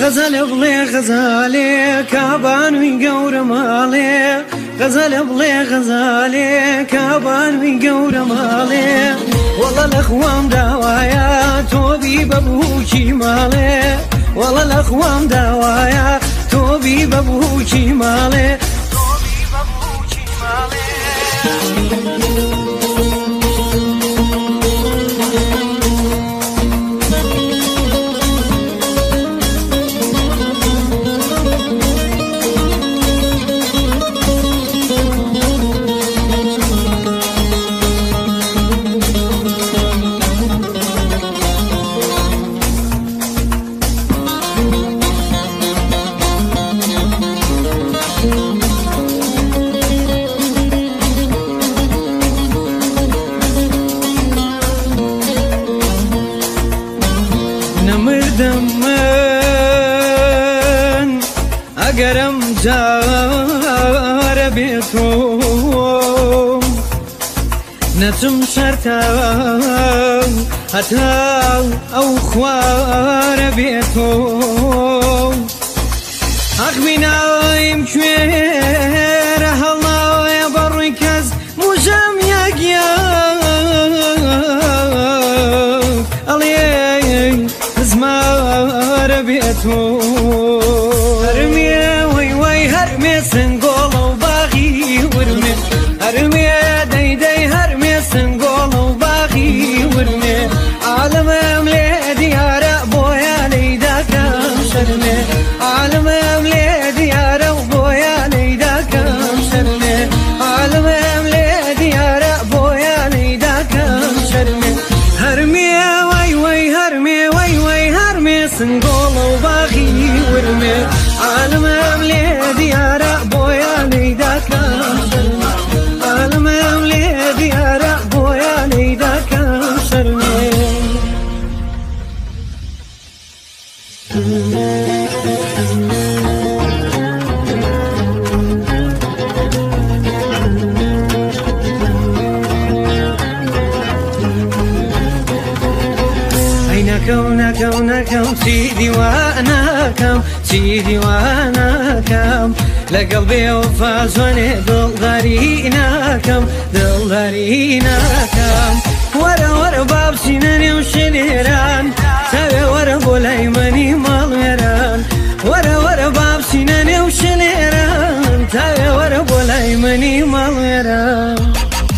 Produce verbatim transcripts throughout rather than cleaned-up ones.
غزل بلي غزالي كابان ويقور مالي غزل بلي غزالي كابان ويقور مالي والله الاخوان دوايا توبي بابوكي مالي والله الاخوان دوايا توبي بابوكي مالي توبي بابوكي مالي نمردم من اگرم جار بیتم نتم شرطم حتی او خوار بیتم حق بینایم کویر هلای برکز مجم یگیم علی زمار بیتم هرمی وی وی هرمی سنگول و باقی ورمی هرمی دی دی هرمی سنگول و باقی ورمی عالم املی دیاره بویا لیدا کم شرمی عالم املی دیاره بویا لیدا کم شرمی عالم املی دیاره بویا لیدا کم شرمی هرمی وی وی هرمی وی وی هرمی سنگول و باقی ورمی عالم املی دیاره بویا لیدا کم شرمی عالم املی دیاره بویا لیدا کم شرمی نكم نكم نكم سيدي وانا كم سيدي وانا كم لقلبي وفازوني دل دارينا كم دل دارينا كم ورا ورا باب سناني وشليران سوي ورا بولايماني مالويران ورا ورا باب سناني وشليران سوي ورا بولايماني مالويران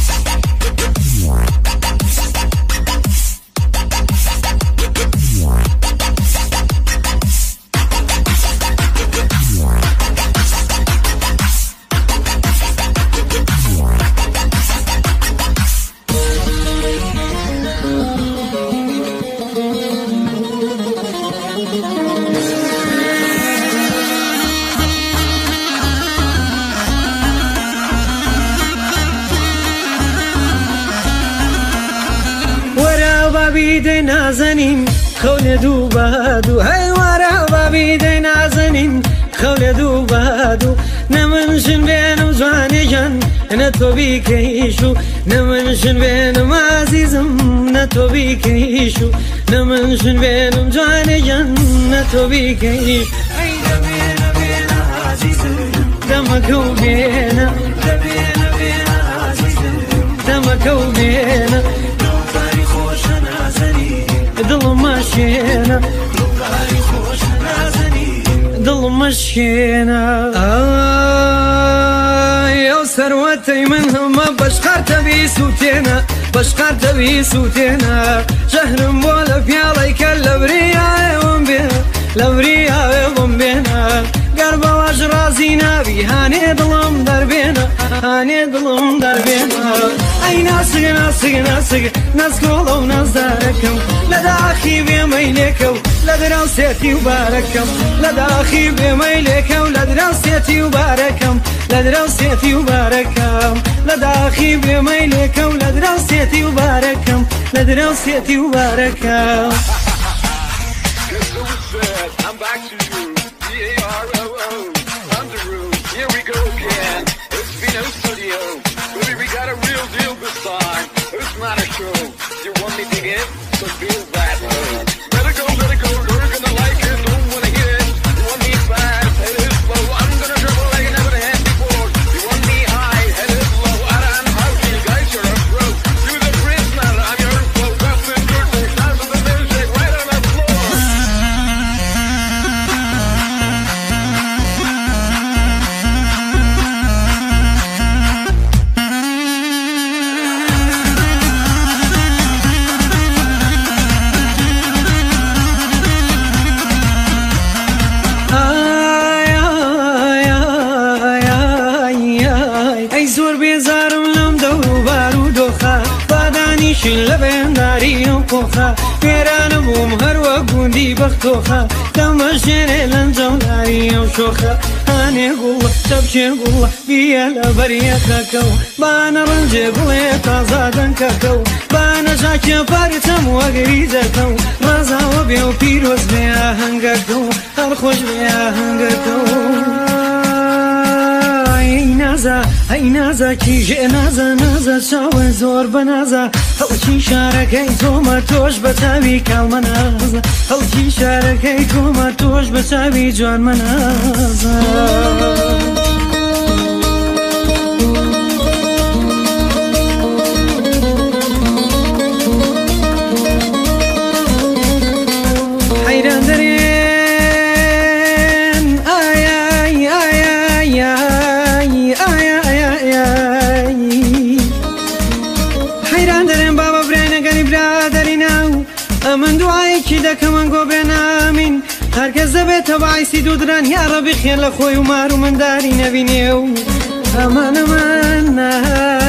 بابي نازنين خولدو بادو هاي ورا بابي نازنين خولدو بادو نمنشن بينو زواني جان نتو بيكيشو نمنشن بينو عزيزم نتو بيكيشو نمنشن بينو زواني جان نتو بيكيشو اي دبينا بينا عزيزم دمكو بينا دبينا بينا عزيزم دمكو بينا دل مشينا دلقاري خوش نازني دل مشينا آه يا ثروتي منهم بشقر تبي سوتينا بشقر تبي سوتينا شهر مولا في عليك اللبريا يوم بينا لبريا يوم بينا قرب واجرازينا بيهاني ظلم دربينا هاني ظلم دربينا اي ناسق ناسق ناسق ناس قولوا وناس داركم لداخي بميلكو لدراستي وباركم لداخي بميلكو لدراستي وباركم لدراستي وباركم لداخي بميلكو لدراستي وباركم لدراستي وباركم I'm back to you, D A R O O, Underoos, here we go again, it's Vino Studio, baby we got a real deal this time, it's not a show, you want me to get, so feel that way, let it go, let it go, you're gonna like it, don't wanna hear it, دەچین لە بێنداری و کۆخە وێرانە بووم هەروە گوندی بەختۆخە دەمەژێنێ لەنجەڵداری ئەو شۆخە هانێ گوڵە شەبچێ گوڵە بیە لە بەریەکەکە و بانە ڕەنجێ بڵێ تازادەنکەکە و بانە ژاکێ پارچەم وەگەریزەکە و ڕازاوە بێ و پیرۆز بێ هەنگەکە و هەڵخۆش بێ هەنگەکە و نازا ئەی نازا کیژێ نازە نازە چاوە زۆر بە نازە هەڵکی شارەکەی تۆمە تۆش بە چاوی کاڵمە نازە هەڵکی شارەکەی تۆمە تۆش بە چاوی جوانمە نازە حەیران دەرێن ئایای ئایای حەیران دەرێن بابە برێنەگەری برادەری ناو ئەمن دوایەکی دەکەمەن گۆ بێنامین هەرکەس دەبێتە باعیسی دوودران یاڕەبی خێن لە خۆی و مار و منداری نەبینێ و ئەمانەمان